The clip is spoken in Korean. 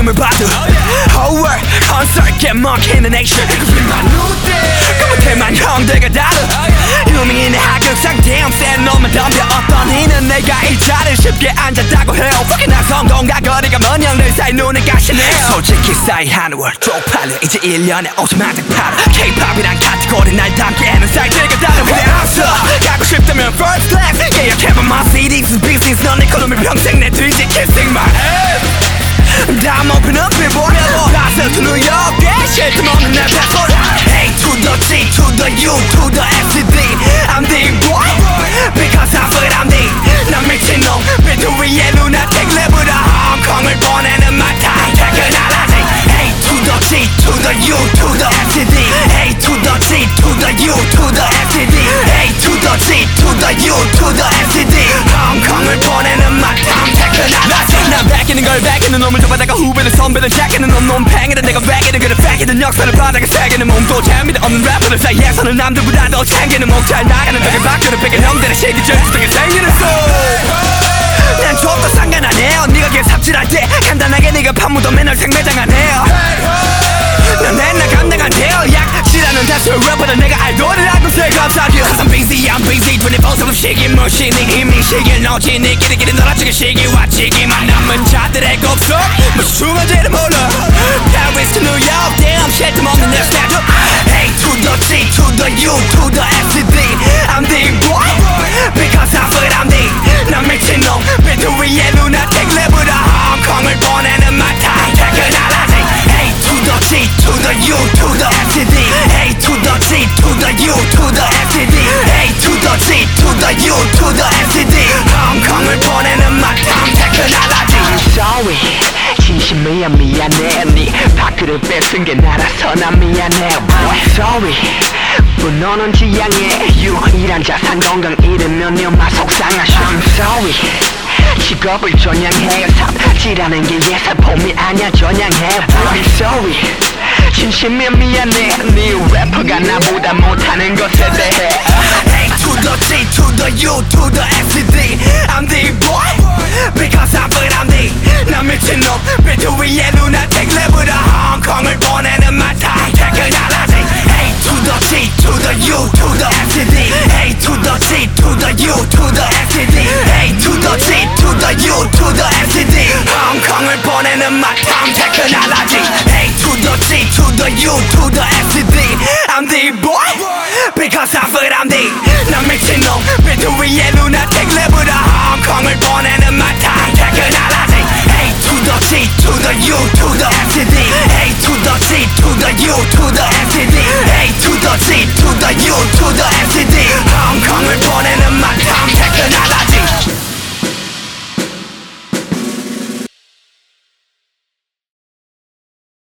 느낌을 받은 Whole world concert get monkey in the nation 그것들만 형들과 다른 유명인의 하극상 damn 센 놈은 덤벼 어떤 이는 내가 이 자리를 쉽게 앉았다고 해요 Fucking 난 성공과 거리가 먼 형들 사이 눈을 가시네요 솔직히 싸이 하는 월 쪽팔려 이제 1년에 5천만 장 팔아 K-POP이란 카테고리 날 담기에는 사이트가 다른 그래 앞서 가고 싶다면 first class 예약해봐 my CD's business 넌 내 column 평생 내 뒤지 kissing my ass I'm open up it boy Plaza to New York yeah shit 좀 없는 내 passport A to the G to the U to the F to D I'm the boy Because I feel I'm the 난 미친놈 비트 위에 lunatic 랩으로 홍콩을 보내는 my time 퇴근하라지 A to the G to the U to the F to D A to the G to the U to the F to D A to the G to the U to the F to D 홍콩을 보내는 my time 퇴근하라지 난 베끼는 걸 베끼는 놈을 잡아다가 후배는 선배는 제끼는 놈 팽이는 내가 베끼는 그를 베끼는 역사를 바닥에 새기는 몸도 재미도 없는 래퍼들 사이에서는 남들보다 더 챙기는 목 잘 나가는 벽에 바뀌는 베낀 형들의 시기 절수되게 생기는 소난 좁도 상관 안 해요 네가 걔 삽질할 때 간단하게 네가 판무도 맨날 생매장 안 해요 난 맨날 감당 안 돼요 약질하는 다수의 래퍼들 내가 알도리라고 새 감사하죠 Cause I'm busy 24/7 시기 무시니 이미 시기를 놓지 네 끼리끼리 놀아주기 시기 와치기만 남은 자들의 곡속 무슨 중간지를 몰라 Paris to New York damn shit 좀 없는 내 스타일 A to the G to the U to the F to D I'm the boy Because I feel I'm the 난 미친놈 비트 위에 lunatic 랩으로 홍콩을 보내는 my time 퇴근하라지 A to the G to the U to the F to D A to the G to the U to the F to D A to the G to the U to the F to D 홍콩을 보내는 my time 퇴근하라지 I'm sorry 진심이야 미안해 네 파크를 뺏은 게 나라서 난 미안해 boy sorry 분노는 지향해 유일한 자산 건강 잃으면 네마 속상하셔 I'm sorry 직업을 전향해 삽질하는 게 예사폼이 아니야 전향해 I'm sorry 진심이야 미안해 네 래퍼가 나보다 못하는 것에 대해 A to the G to the U to the F to D I'm the boy Because I feel I'm the 난 미친놈 비트 위에 lunatic 랩으로 홍콩을 보내는 my time 퇴근하라지 A to the G to the U to the F to D A to the G to the U to the F to D A to the G to the U to the F to D 홍콩을 보내는 my time 퇴근하라지 A to the G to the U to the F to D I'm the boy Because I feel I'm the 난 미친놈 비트 위에 lunatic 랩으로 홍콩을 보내는 my time 퇴근하라지 A to the G to the U to the F to D A to the G to the U to the F to D A to the G to the U to the F to D 홍콩을 보내는 my time 퇴근하라지